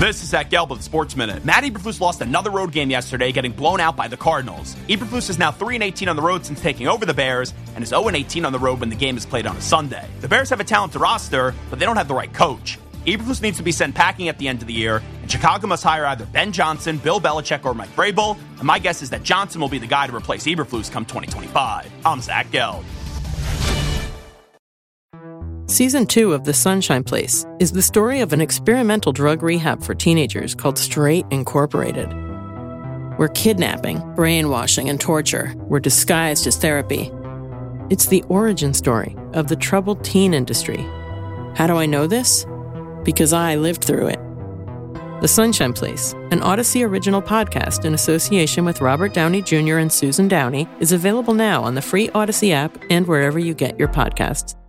This is Zach Gelb with the Sports Minute. Matt Eberflus lost another road game yesterday, getting blown out by the Cardinals. Eberflus is now 3-18 on the road since taking over the Bears, and is 0-18 on the road when the game is played on a Sunday. The Bears have a talented roster, but they don't have the right coach. Eberflus needs to be sent packing at the end of the year, and Chicago must hire either Ben Johnson, Bill Belichick, or Mike Vrabel, and my guess is that Johnson will be the guy to replace Eberflus come 2025. I'm Zach Gelb. Season 2 of The Sunshine Place is the story of an experimental drug rehab for teenagers called Straight Incorporated, where kidnapping, brainwashing, and torture were disguised as therapy. It's the origin story of the troubled teen industry. How do I know this? Because I lived through it. The Sunshine Place, an Odyssey original podcast in association with Robert Downey Jr. and Susan Downey, is available now on the free Odyssey app and wherever you get your podcasts.